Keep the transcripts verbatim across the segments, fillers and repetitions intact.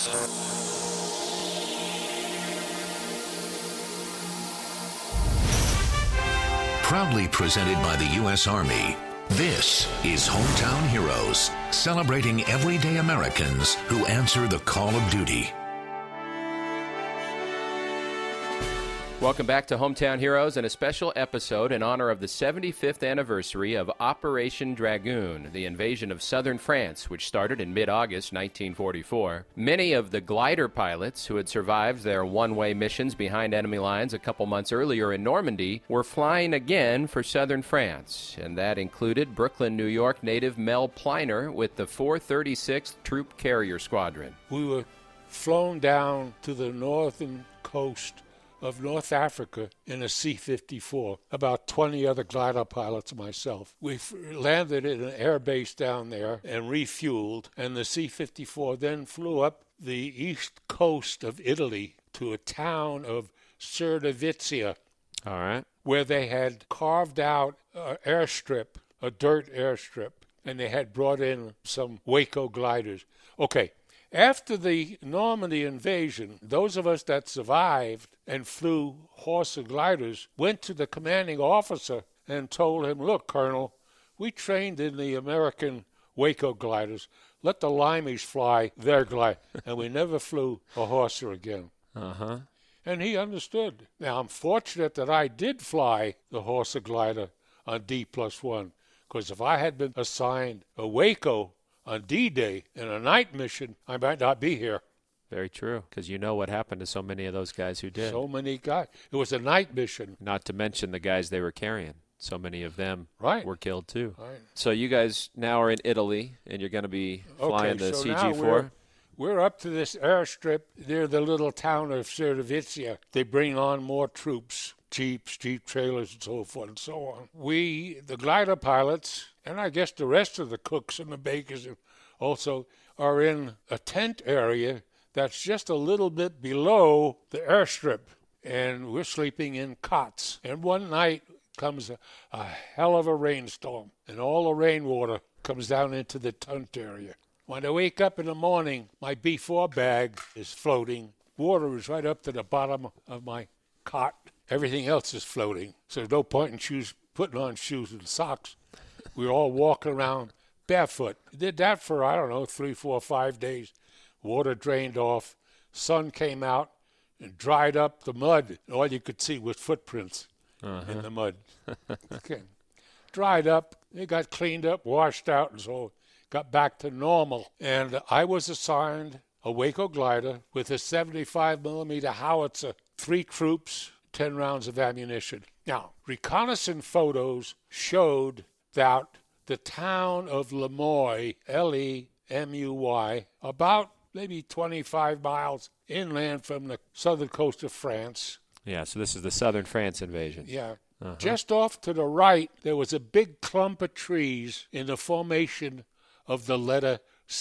Proudly presented by the U S Army, this is Hometown Heroes, celebrating everyday Americans who answer the call of duty. Welcome back to Hometown Heroes and a special episode in honor of the seventy-fifth anniversary of Operation Dragoon, the invasion of southern France, which started in mid-August nineteen forty-four. Many of the glider pilots who had survived their one-way missions behind enemy lines a couple months earlier in Normandy were flying again for southern France, and that included Brooklyn, New York native Mel Pliner with the four thirty-sixth Troop Carrier Squadron. We were flown down to the northern coast of North Africa in a C fifty-four, about twenty other glider pilots and myself. We f- landed at an air base down there and refueled, and the C fifty-four then flew up the east coast of Italy to a town of Cerdavizia. All right. Where they had carved out an airstrip, a dirt airstrip, and they had brought in some Waco gliders. Okay. After the Normandy invasion, those of us that survived and flew Horsa gliders went to the commanding officer and told him, look, Colonel, we trained in the American Waco gliders. Let the Limeys fly their glide. And we never flew a Horsa again. Uh-huh. And he understood. Now, I'm fortunate that I did fly the Horsa glider on D plus one, because if I had been assigned a Waco on D-Day in a night mission, I might not be here. Very true, because you know what happened to so many of those guys who did. So many guys. It was a night mission. Not to mention the guys they were carrying. So many of them right. were killed too. Right. So you guys now are in Italy, and you're going to be flying okay, the so C G four? Now we're, we're up to this airstrip near the little town of Cerdavizia. They bring on more troops, jeeps, jeep trailers, and so forth and so on. We, the glider pilots, and I guess the rest of the cooks and the bakers also, are in a tent area that's just a little bit below the airstrip. And we're sleeping in cots. And one night comes a, a hell of a rainstorm, and all the rainwater comes down into the tent area. When I wake up in the morning, my B four bag is floating. Water is right up to the bottom of my cot. Everything else is floating. So there's no point in shoes, putting on shoes and socks. We were all walking around barefoot. Did that for, I don't know, three, four, five days. Water drained off. Sun came out and dried up the mud. All you could see was footprints uh-huh. in the mud. Okay. Dried up. It got cleaned up, washed out, and so got back to normal. And I was assigned a Waco glider with a seventy-five millimeter howitzer, three troops, ten rounds of ammunition. Now, reconnaissance photos showed that the town of Lemuy, L E M U Y, about maybe twenty-five miles inland from the southern coast of France. Yeah, so this is the southern France invasion. Yeah. Uh-huh. Just off to the right, there was a big clump of trees in the formation of the letter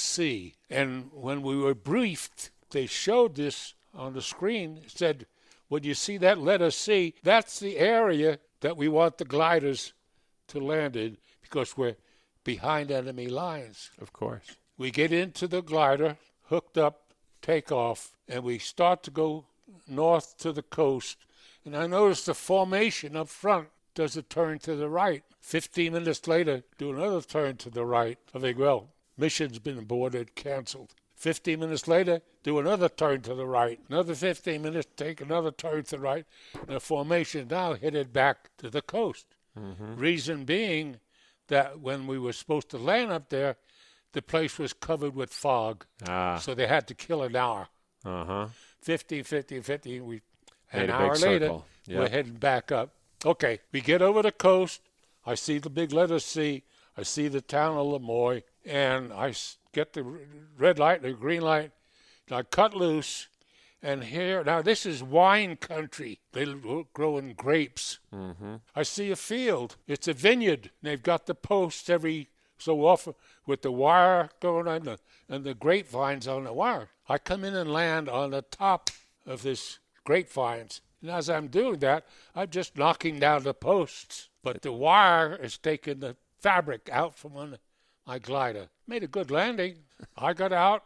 C. And when we were briefed, they showed this on the screen. It said, when you see that letter C, that's the area that we want the gliders to land in, because we're behind enemy lines. Of course. We get into the glider, hooked up, take off, and we start to go north to the coast. And I noticed the formation up front does a turn to the right. Fifteen minutes later, do another turn to the right. I think, well, mission's been aborted, canceled. Fifteen minutes later, do another turn to the right. Another fifteen minutes, take another turn to the right. And the formation now headed back to the coast. Mm-hmm. Reason being that when we were supposed to land up there, the place was covered with fog. Ah. So they had to kill an hour. Uh-huh. fifty, fifty, fifty. We, Made an a hour big later, circle. Yep. we're heading back up. Okay, we get over the coast. I see the big letter C. I see the town of Lemuy. And I get the red light and the green light. And I cut loose. And here, now this is wine country. They growing grapes. Mm-hmm. I see a field. It's a vineyard. And they've got the posts every so often with the wire going on the, and the grapevines on the wire. I come in and land on the top of this grapevines. And as I'm doing that, I'm just knocking down the posts. But the wire is taking the fabric out from under my glider. Made a good landing. I got out,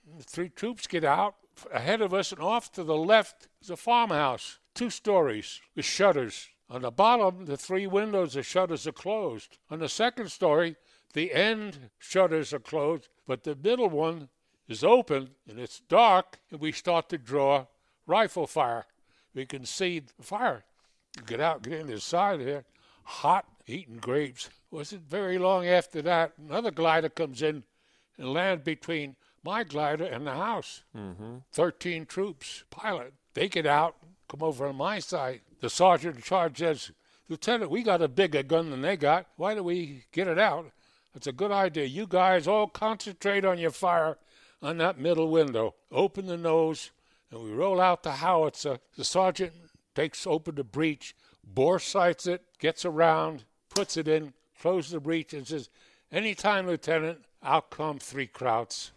The three troops get out. Ahead of us and off to the left is a farmhouse, two stories with shutters. On the bottom, the three windows, the shutters are closed. On the second story, the end shutters are closed, but the middle one is open, and it's dark, and we start to draw rifle fire. We can see the fire. Get out, get in inside here, hot, eating grapes. Wasn't very long after that, another glider comes in and lands between my glider and the house. Mm-hmm. Thirteen troops, pilot. They get out, come over on my side. The sergeant in charge says, Lieutenant, we got a bigger gun than they got. Why don't we get it out? That's a good idea. You guys all concentrate on your fire on that middle window. Open the nose, and we roll out the howitzer. The sergeant takes open the breech, bore sights it, gets around, puts it in, closes the breech, and says, anytime, Lieutenant, out come three Krauts.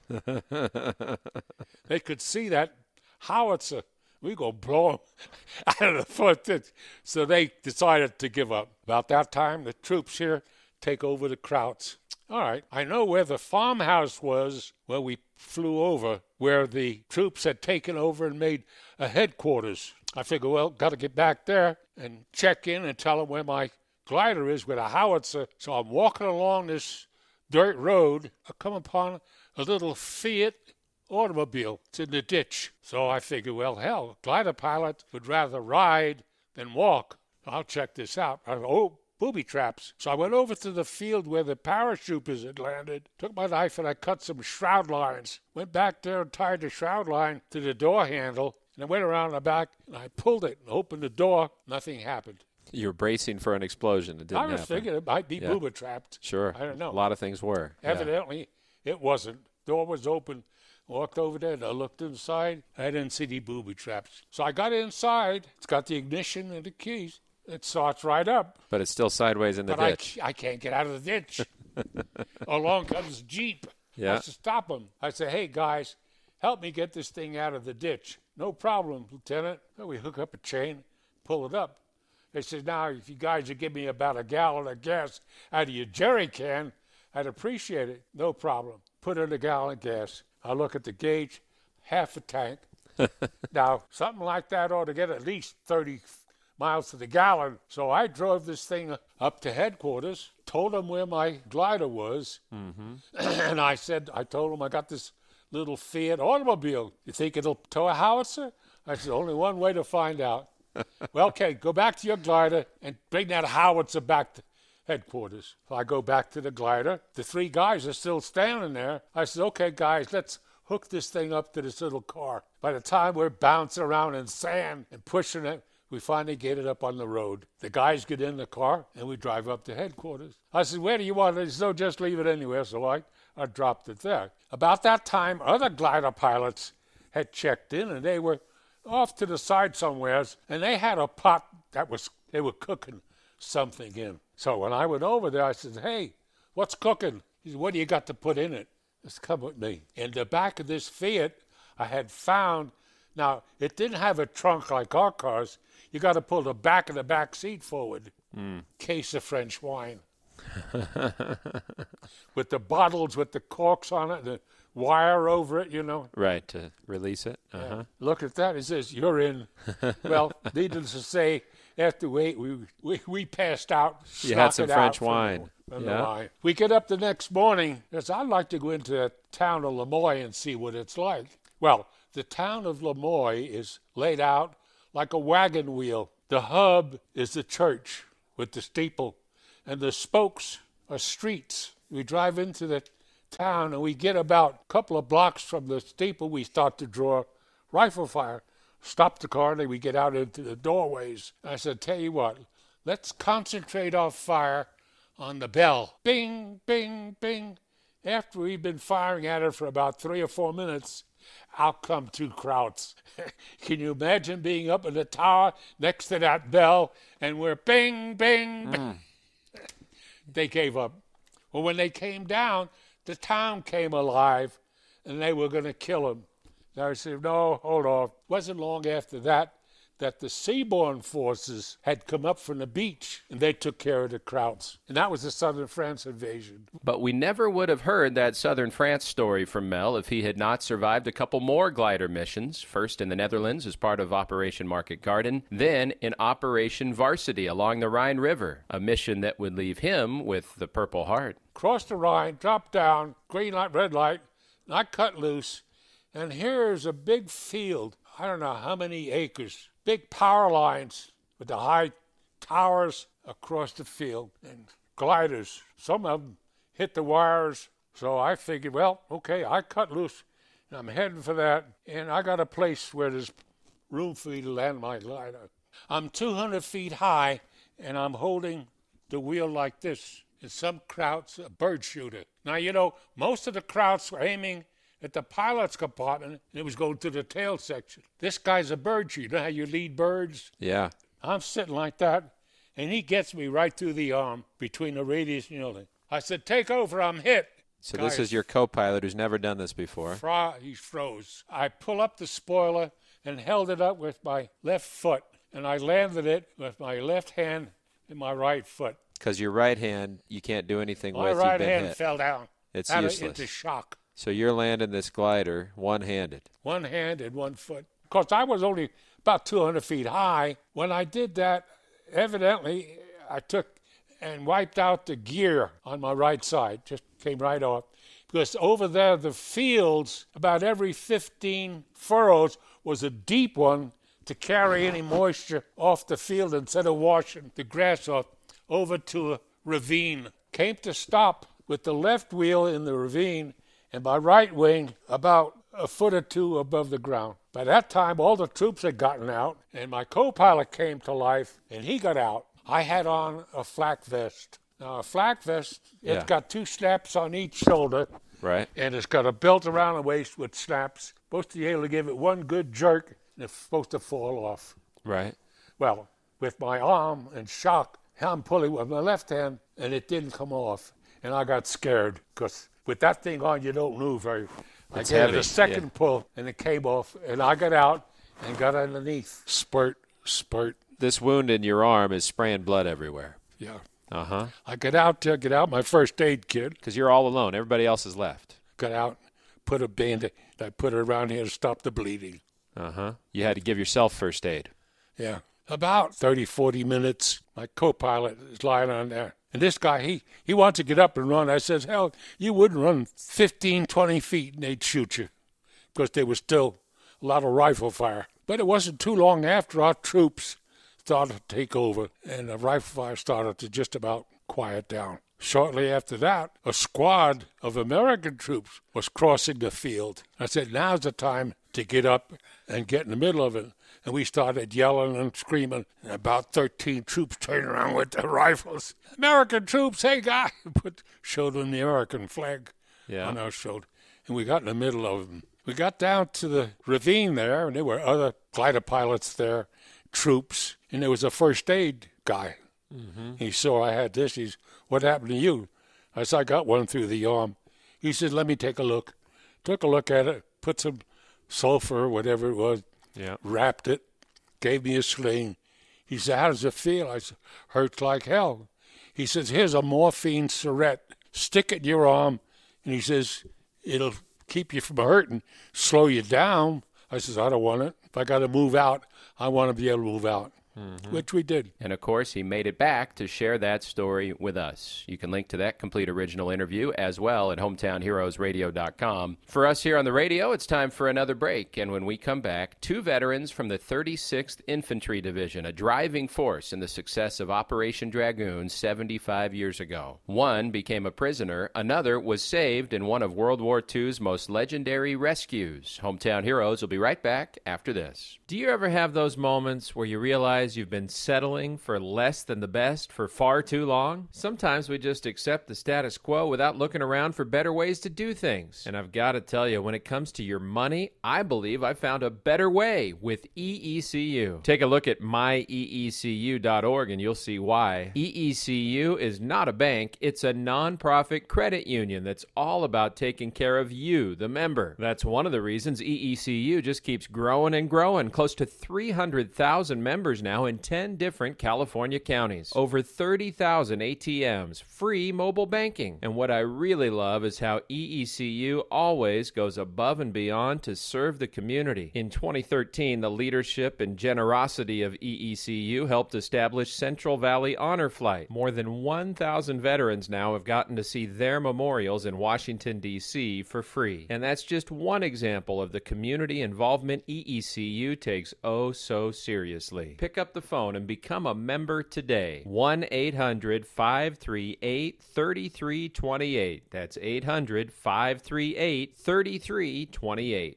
They could see that howitzer. We go blow them out of the foot. So they decided to give up. About that time, the troops here take over the Krauts. All right, I know where the farmhouse was where we flew over, where the troops had taken over and made a headquarters. I figure, well, got to get back there and check in and tell them where my glider is with a howitzer. So I'm walking along this dirt road. I come upon a little Fiat automobile. It's in the ditch. So I figure, well, hell, glider pilot would rather ride than walk. I'll check this out. I go, oh, booby traps. So I went over to the field where the parachuters had landed, took my knife and I cut some shroud lines. Went back there and tied the shroud line to the door handle. And I went around the back and I pulled it and opened the door. Nothing happened. You were bracing for an explosion. It didn't I was happen. thinking it might be Yeah. booby trapped. Sure. I don't know. A lot of things were. Yeah. Evidently, it wasn't. Door was open. Walked over there and I looked inside. I didn't see the booby traps. So I got inside. It's got the ignition and the keys. It starts right up. But it's still sideways in the but ditch. I, I can't get out of the ditch. Along comes Jeep. Yeah. I said, stop him. I said, hey, guys, help me get this thing out of the ditch. No problem, Lieutenant. So we hook up a chain, pull it up. They said, now, if you guys would give me about a gallon of gas out of your jerry can, I'd appreciate it. No problem. Put in a gallon of gas. I look at the gauge, half a tank. Now, something like that ought to get at least thirty miles to the gallon. So I drove this thing up to headquarters, told them where my glider was, mm-hmm. and I said, I told them I got this little Fiat automobile. You think it'll tow a howitzer? I said, only one way to find out. Well, okay, go back to your glider and bring that howitzer back to headquarters. So I go back to the glider. The three guys are still standing there. I said, okay, guys, let's hook this thing up to this little car. By the time we're bouncing around in sand and pushing it, we finally get it up on the road. The guys get in the car, and we drive up to headquarters. I said, where do you want it? He said, no, just leave it anywhere. So I, I dropped it there. About that time, other glider pilots had checked in, and they were off to the side somewheres, and they had a pot that was, they were cooking something in. So when I went over there, I said, hey, what's cooking? He said, what do you got to put in it? Just come with me. In the back of this Fiat, I had found, now, it didn't have a trunk like our cars. You got to pull the back of the back seat forward. Mm. Case of French wine. With the bottles with the corks on it, the wire over it, you know. Right, to release it. Uh-huh. Yeah. Look at that. It says, you're in. Well, needless to say, after we ate, we, we, we passed out. You had some French wine. From yeah. the wine. We get up the next morning. Because I'd like to go into the town of Lemoyne and see what it's like. Well, the town of Lemoyne is laid out like a wagon wheel. The hub is the church with the steeple, and the spokes are streets. We drive into the town, and we get about a couple of blocks from the steeple. We start to draw rifle fire. Stop the car, and then we get out into the doorways. I said, tell you what, let's concentrate our fire on the bell. Bing, bing, bing. After we've been firing at it for about three or four minutes, out come two Krauts. Can you imagine being up in the tower next to that bell, and we're bing, bing, bing. Mm. They gave up. Well, when they came down, the town came alive, and they were going to kill him. I said, no, hold on. It wasn't long after that that the seaborne forces had come up from the beach, and they took care of the Krauts. And that was the Southern France invasion. But we never would have heard that Southern France story from Mel if he had not survived a couple more glider missions, first in the Netherlands as part of Operation Market Garden, then in Operation Varsity along the Rhine River, a mission that would leave him with the Purple Heart. Crossed the Rhine, dropped down, green light, red light, and I cut loose, and here's a big field, I don't know how many acres, big power lines with the high towers across the field, and gliders. Some of them hit the wires, so I figured, well, okay, I cut loose, and I'm heading for that, and I got a place where there's room for me to land my glider. I'm two hundred feet high, and I'm holding the wheel like this. And some Krauts, a bird shooter. Now, you know, most of the Krauts were aiming at the pilot's compartment, and it was going to the tail section. This guy's a bird shooter. You know how you lead birds? Yeah. I'm sitting like that, and he gets me right through the arm between the radius and the other. I said, take over, I'm hit. So Guy this is your co-pilot who's never done this before. Fro- he froze. I pull up the spoiler and held it up with my left foot, and I landed it with my left hand and my right foot. Because your right hand, you can't do anything My with. right You've been hand hit. fell down. It's out of- useless. into shock. So you're landing this glider one-handed. One hand and one foot. Of course, I was only about two hundred feet high. When I did that, evidently, I took and wiped out the gear on my right side. Just came right off. Because over there, the fields, about every fifteen furrows, was a deep one to carry any moisture off the field instead of washing the grass off over to a ravine. Came to stop with the left wheel in the ravine and my right wing about a foot or two above the ground. By that time, all the troops had gotten out, and my co-pilot came to life, and he got out. I had on a flak vest. Now, a flak vest, it's Yeah. got two snaps on each shoulder, Right. and it's got a belt around the waist with snaps. Supposed to be able to give it one good jerk, and it's supposed to fall off. Right. Well, with my arm in shock, I'm pulling with my left hand, and it didn't come off. And I got scared, because with that thing on, you don't move very. I It's gave heavy, it a second yeah. pull, and it came off, and I got out and got underneath. Spurt, spurt. This wound in your arm is spraying blood everywhere. Yeah. Uh-huh. I got out there, get out my first aid kit, Because you're all alone. Everybody else is left. got out, put a band-aid, I put it around here to stop the bleeding. Uh-huh. You had to give yourself first aid. Yeah. About thirty, forty minutes, my co-pilot is lying on there. And this guy, he, he wants to get up and run. I says, hell, you wouldn't run fifteen, twenty feet and they'd shoot you. Because there was still a lot of rifle fire. But it wasn't too long after our troops started to take over and the rifle fire started to just about quiet down. Shortly after that, a squad of American troops was crossing the field. I said, now's the time to get up and get in the middle of it. And we started yelling and screaming. And about thirteen troops turned around with their rifles. American troops, hey, guy! Put, showed them the American flag Yeah. on our shoulder. And we got in the middle of them. We got down to the ravine there, and there were other glider pilots there, troops. And there was a first aid guy. Mm-hmm. He saw I had this. He's, what happened to you? I said, I got one through the arm. He said, let me take a look. Took a look at it, put some sulfur, whatever it was, Yeah. wrapped it, gave me a sling. He said, how does it feel? I said, hurts like hell. He says, here's a morphine syringe. Stick it in your arm. And he says, it'll keep you from hurting, slow you down. I says, I don't want it. If I got to move out, I want to be able to move out, mm-hmm. which we did. And, of course, he made it back to share that story with us. You can link to that complete original interview as well at hometown heroes radio dot com. For us here on the radio, it's time for another break. And when we come back, two veterans from the thirty-sixth Infantry Division, a driving force in the success of Operation Dragoon seventy-five years ago. One became a prisoner. Another was saved in one of World War Two's most legendary rescues. Hometown Heroes will be right back after this. Do you ever have those moments where you realize realize you've been settling for less than the best for far too long? Sometimes we just accept the status quo without looking around for better ways to do things. And I've got to tell you, when it comes to your money, I believe I found a better way with E E C U. Take a look at my E E C U dot org and you'll see why. E E C U is not a bank, it's a nonprofit credit union that's all about taking care of you, the member. That's one of the reasons E E C U just keeps growing and growing. Close to three hundred thousand members now in ten different California counties. Over thirty thousand A T Ms, free mobile banking. And what I really love is how E E C U always goes above and beyond to serve the community. In twenty thirteen, the leadership and generosity of E E C U helped establish Central Valley Honor Flight. More than one thousand veterans now have gotten to see their memorials in Washington, D C for free. And that's just one example of the community involvement E E C U takes oh so seriously. Pick up the phone and become a member today. one eight hundred five three eight three three two eight. That's eight hundred five three eight three three two eight.